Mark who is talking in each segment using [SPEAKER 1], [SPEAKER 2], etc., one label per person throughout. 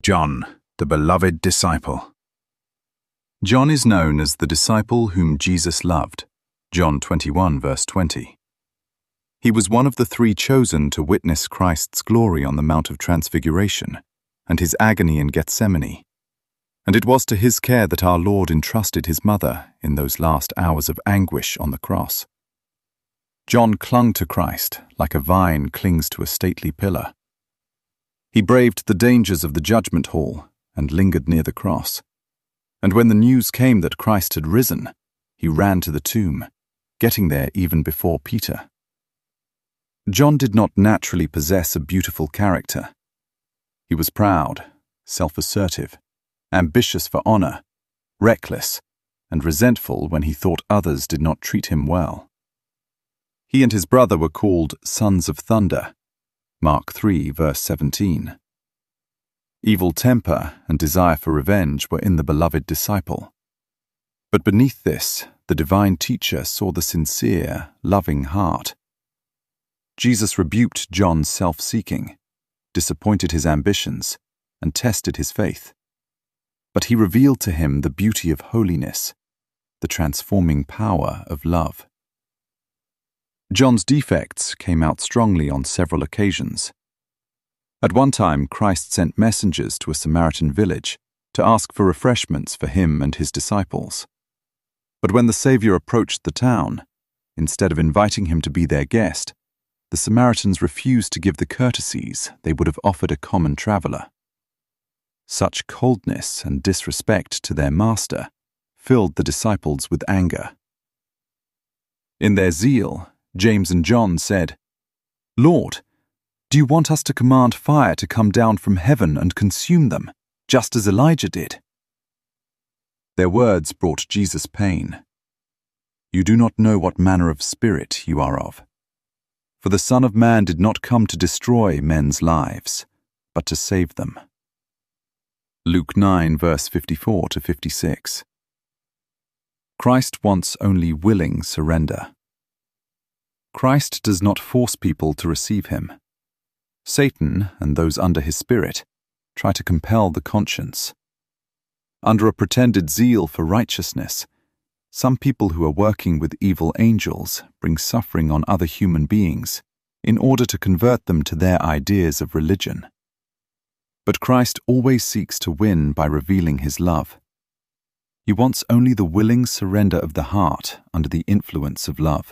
[SPEAKER 1] John, the beloved disciple. John is known as the disciple whom Jesus loved, John 21 verse 20. He was one of the three chosen to witness Christ's glory on the Mount of Transfiguration and his agony in Gethsemane, and it was to his care that our Lord entrusted his mother in those last hours of anguish on the cross. John clung to Christ like a vine clings to a stately pillar. He braved the dangers of the judgment hall and lingered near the cross. And when the news came that Christ had risen, he ran to the tomb, getting there even before Peter. John did not naturally possess a beautiful character. He was proud, self-assertive, ambitious for honor, reckless, and resentful when he thought others did not treat him well. He and his brother were called sons of thunder, Mark 3 verse 17. Evil temper and desire for revenge were in the beloved disciple. But beneath this, the divine teacher saw the sincere, loving heart. Jesus rebuked John's self-seeking, disappointed his ambitions, and tested his faith. But he revealed to him the beauty of holiness, the transforming power of love. John's defects came out strongly on several occasions. At one time, Christ sent messengers to a Samaritan village to ask for refreshments for him and his disciples. But when the Savior approached the town, instead of inviting him to be their guest, the Samaritans refused to give the courtesies they would have offered a common traveler. Such coldness and disrespect to their master filled the disciples with anger. In their zeal, James and John said, "Lord, do you want us to command fire to come down from heaven and consume them, just as Elijah did?" Their words brought Jesus pain. "You do not know what manner of spirit you are of. For the Son of Man did not come to destroy men's lives, but to save them." Luke 9 verse 54 to 56. Christ wants only willing surrender. Christ does not force people to receive him. Satan and those under his spirit try to compel the conscience. Under a pretended zeal for righteousness, some people who are working with evil angels bring suffering on other human beings in order to convert them to their ideas of religion. But Christ always seeks to win by revealing his love. He wants only the willing surrender of the heart under the influence of love.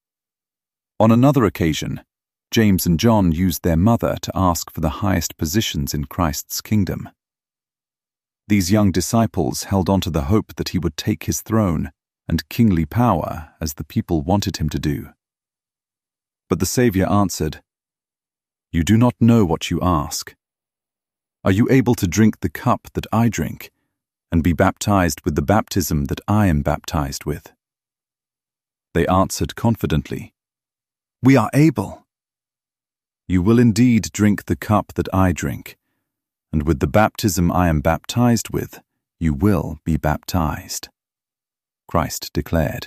[SPEAKER 1] On another occasion, James and John used their mother to ask for the highest positions in Christ's kingdom. These young disciples held on to the hope that he would take his throne and kingly power as the people wanted him to do. But the Savior answered, "You do not know what you ask. Are you able to drink the cup that I drink, and be baptized with the baptism that I am baptized with?" They answered confidently, "We are able." "You will indeed drink the cup that I drink, and with the baptism I am baptized with, you will be baptized," Christ declared.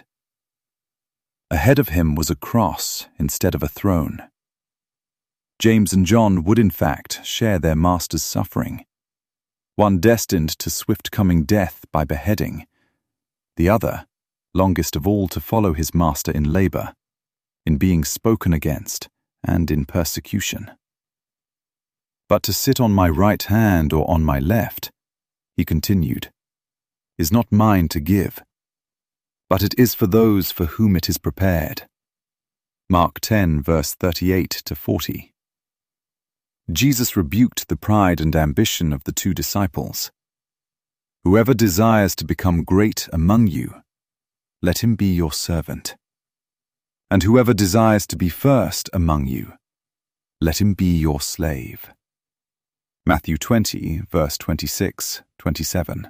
[SPEAKER 1] Ahead of him was a cross instead of a throne. James and John would in fact share their master's suffering, one destined to swift-coming death by beheading, the other, longest of all to follow his master in labor, in being spoken against, and in persecution. "But to sit on my right hand or on my left," he continued, "is not mine to give, but it is for those for whom it is prepared." Mark 10 verse 38 to 40. Jesus rebuked the pride and ambition of the two disciples. "Whoever desires to become great among you, let him be your servant. And whoever desires to be first among you, let him be your slave." Matthew 20, verse 26, 27.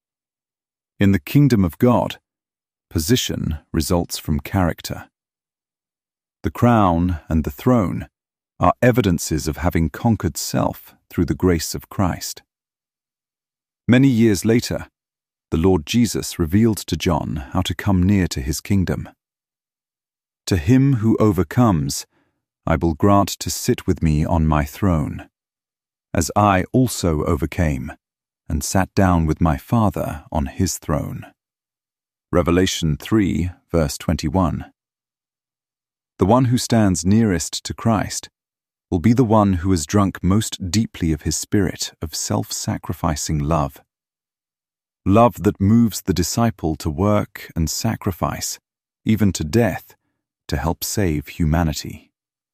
[SPEAKER 1] In the kingdom of God, position results from character. The crown and the throne are evidences of having conquered self through the grace of Christ. Many years later, the Lord Jesus revealed to John how to come near to his kingdom. "To him who overcomes, I will grant to sit with me on my throne, as I also overcame, and sat down with my Father on his throne. Revelation 3, verse 21. The one who stands nearest to Christ will be the one who has drunk most deeply of his spirit of self-sacrificing love. Love that moves the disciple to work and sacrifice, even to death, to help save humanity.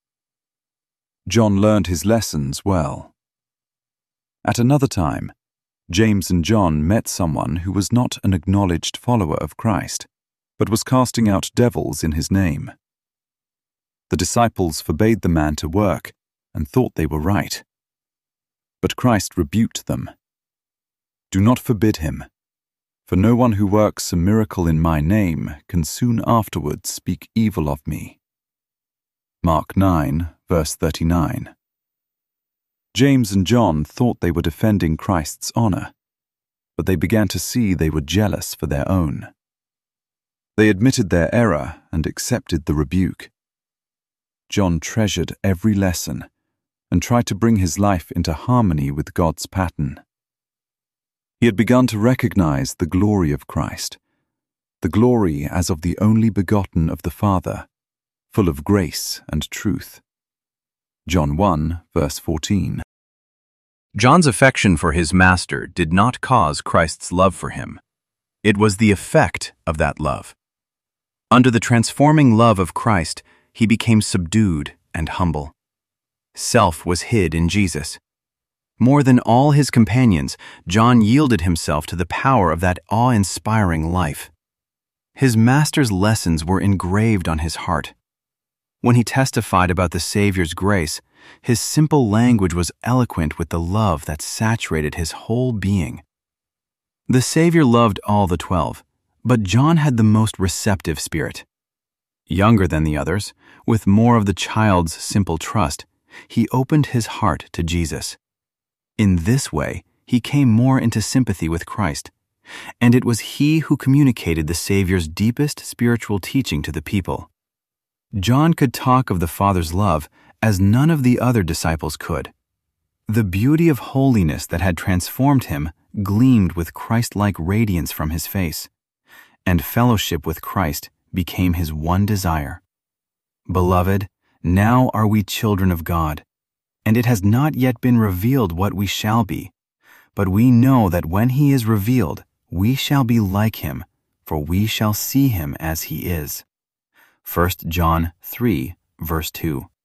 [SPEAKER 1] John learned his lessons well. At another time, James and John met someone who was not an acknowledged follower of Christ, but was casting out devils in his name. The disciples forbade the man to work and thought they were right. But Christ rebuked them. Do not forbid him, for no one who works a miracle in my name can soon afterwards speak evil of me. Mark 9, verse 39. James and John thought they were defending Christ's honor, but they began to see they were jealous for their own. They admitted their error and accepted the rebuke. John treasured every lesson and tried to bring his life into harmony with God's pattern. He had begun to recognize the glory of Christ, the glory as of the only begotten of the Father, full of grace and truth. John 1, verse 14.
[SPEAKER 2] John's affection for his master did not cause Christ's love for him. It was the effect of that love. Under the transforming love of Christ, he became subdued and humble. Self was hid in Jesus. More than all his companions, John yielded himself to the power of that awe-inspiring life. His master's lessons were engraved on his heart. When he testified about the Savior's grace, his simple language was eloquent with the love that saturated his whole being. The Savior loved all the 12, but John had the most receptive spirit. Younger than the others, with more of the child's simple trust, he opened his heart to Jesus. In this way, he came more into sympathy with Christ, and it was he who communicated the Savior's deepest spiritual teaching to the people. John could talk of the Father's love as none of the other disciples could. The beauty of holiness that had transformed him gleamed with Christ-like radiance from his face, and fellowship with Christ became his one desire. Beloved, now are we children of God, and it has not yet been revealed what we shall be, but we know that when he is revealed, we shall be like him, for we shall see him as he is. 1 John 3, verse 2.